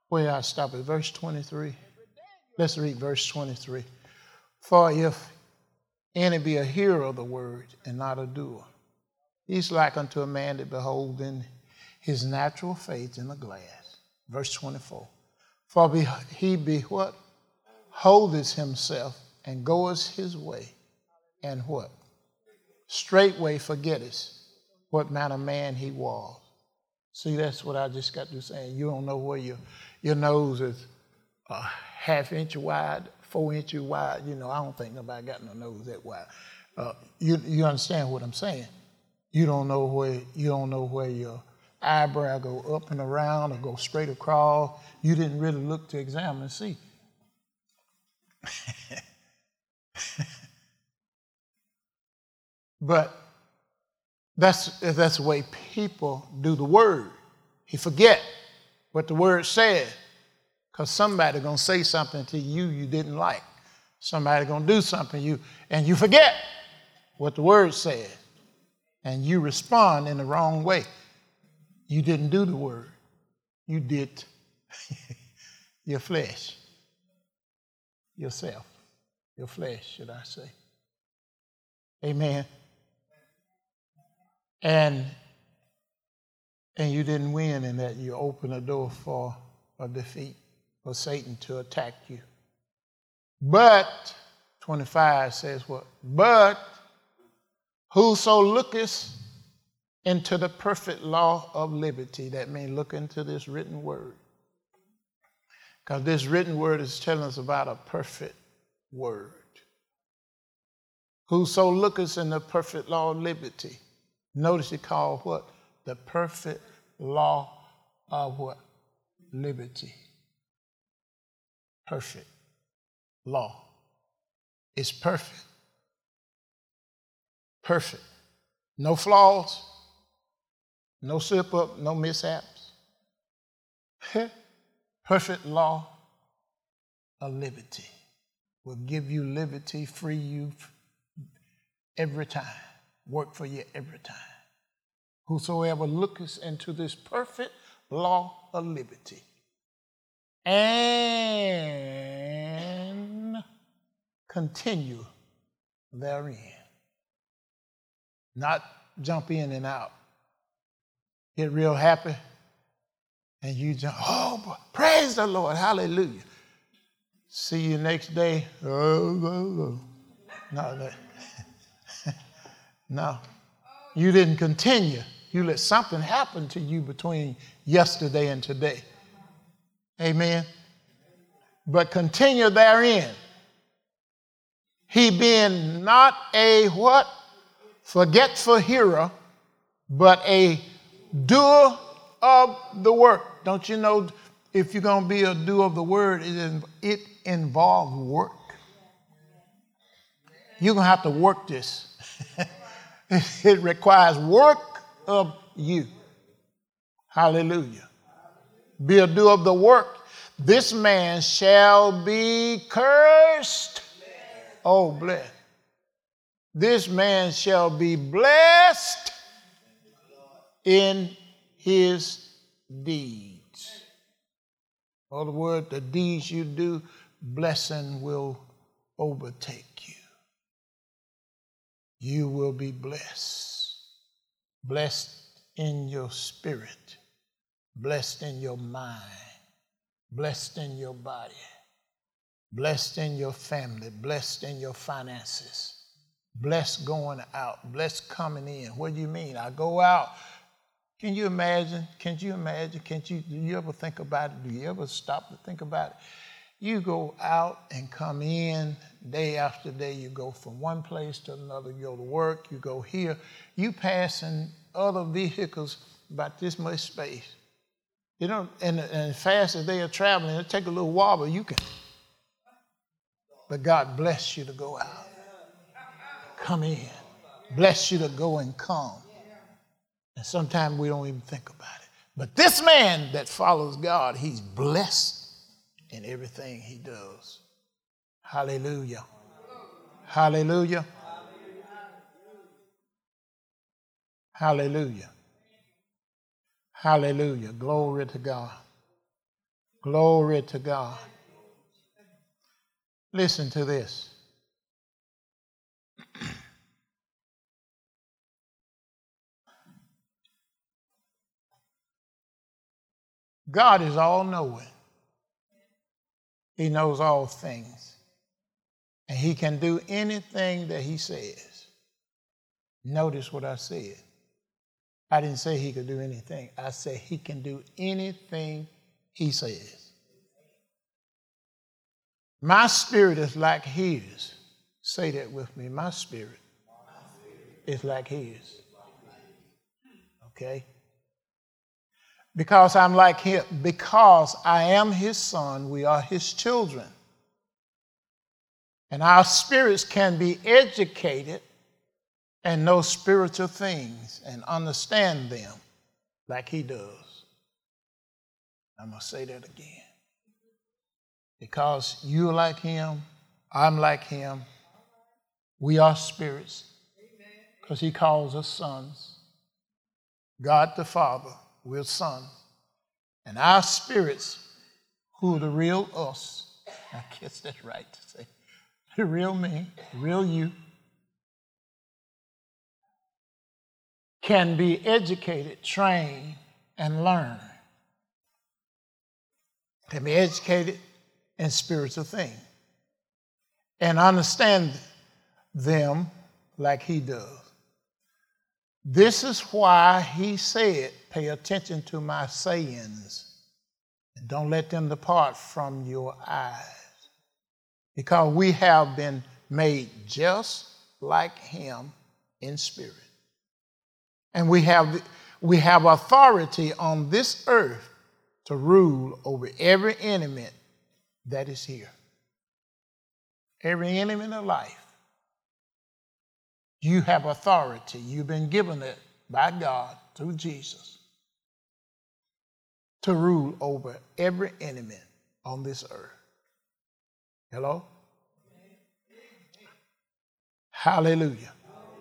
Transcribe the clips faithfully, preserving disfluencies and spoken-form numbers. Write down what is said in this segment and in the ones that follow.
Where I stop at verse twenty-three. Let's read verse twenty-three. For if any be a hearer of the word and not a doer, he's like unto a man that beholding his natural face in a glass. Verse twenty-four. For be, he be what? Holdeth himself and goeth his way, and what? Straightway forgetteth what manner of man he was. See, that's what I just got to saying. You don't know where your, your nose is a half inch wide, four inches wide. You know, I don't think nobody got no nose that wide. Uh, you you understand what I'm saying? You don't know where you don't know where your eyebrow go up and around or go straight across. You didn't really look to examine and see. But that's that's the way people do the word. He forget what the word said, because somebody gonna say something to you you didn't like. Somebody gonna do something you and you forget what the word said, and you respond in the wrong way. You didn't do the word. You did your flesh, yourself, your flesh, should I say. Amen. And and you didn't win in that. You opened a door for a defeat, for Satan to attack you. But, twenty-five says what? But whoso looketh into the perfect law of liberty, that means look into this written word. Because this written word is telling us about a perfect word. Whoso looketh in the perfect law of liberty. Notice it called what? The perfect law of what? Liberty. Perfect law. It's perfect. Perfect. No flaws. No slip up. No mishaps. Perfect law of liberty will give you liberty, free you every time. Work for you every time. Whosoever looketh into this perfect law of liberty and continue therein. Not jump in and out. Get real happy and you jump, oh, boy, praise the Lord, hallelujah. See you next day. Oh, oh, oh. No, that. No, you didn't continue. You let something happen to you between yesterday and today. Amen. But continue therein. He being not a what? Forgetful hearer, but a doer of the work. Don't you know if you're going to be a doer of the word, it, it involves work. You're going to have to work this. It requires work of you. Hallelujah. Be a doer of the work. This man shall be cursed. Oh, blessed. This man shall be blessed in his deeds. In other words, the deeds you do, blessing will overtake you. You will be blessed. Blessed in your spirit. Blessed in your mind. Blessed in your body. Blessed in your family. Blessed in your finances. Blessed going out. Blessed coming in. What do you mean? I go out. Can you imagine? Can you imagine? Can't you, do you ever think about it? Do you ever stop to think about it? You go out and come in day after day. You go from one place to another. You go to work. You go here. You passing other vehicles about this much space. You know, and, and as fast as they are traveling, it take a little while, but you can. But God bless you to go out. Come in. Bless you to go and come. And sometimes we don't even think about it. But this man that follows God, he's blessed in everything he does. Hallelujah. Hallelujah. Hallelujah. Hallelujah. Glory to God. Glory to God. Listen to this. God is all-knowing. He knows all things. And he can do anything that he says. Notice what I said. I didn't say he could do anything. I said he can do anything he says. My spirit is like his. Say that with me. My spirit is like his. Okay? Because I'm like him, because I am his son, we are his children. And our spirits can be educated and know spiritual things and understand them like he does. I'm going to say that again. Because you're like him, I'm like him, we are spirits. Because he calls us sons. God the Father, we're sons. And our spirits, who are the real us, I guess that's right to say, the real me, real you, can be educated, trained, and learn. Can be educated in spiritual things and understand them like he does. This is why he said, pay attention to my sayings and don't let them depart from your eyes. Because we have been made just like him in spirit. And we have, we have authority on this earth to rule over every enemy that is here. Every enemy of life. You have authority. You've been given it by God through Jesus to rule over every enemy on this earth. Hello? Hallelujah.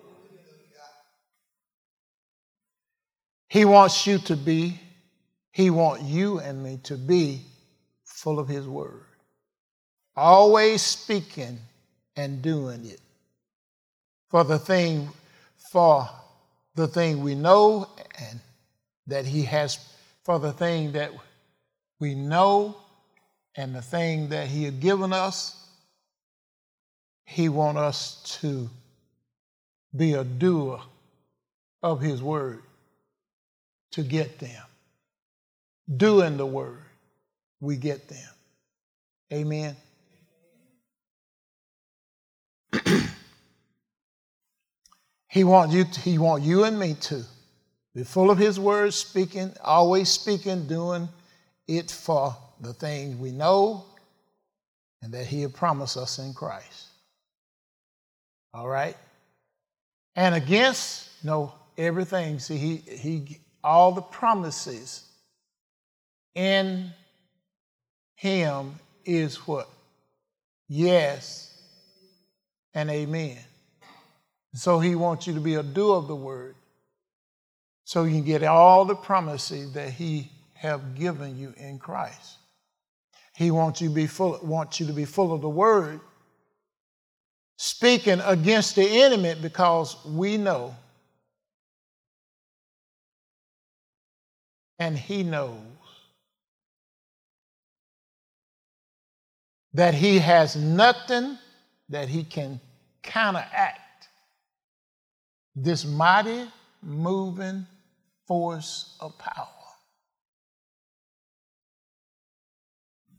He wants you to be, he wants you and me to be full of his word. Always speaking and doing it. For the thing, for the thing we know and that he has, for the thing that we know and the thing that he has given us, he wants us to be a doer of his word to get them. Doing the word, we get them. Amen. He wants you, to, he wants you and me to be full of his word, speaking, always speaking, doing it for the things we know and that he had promised us in Christ. All right? And against, no, everything. See, he, he, all the promises in him is what? Yes and amen. So he wants you to be a doer of the word so you can get all the promises that he have given you in Christ. He wants you to be full, wants you to be full of the word, speaking against the enemy because we know and he knows that he has nothing that he can counteract this mighty moving force of power.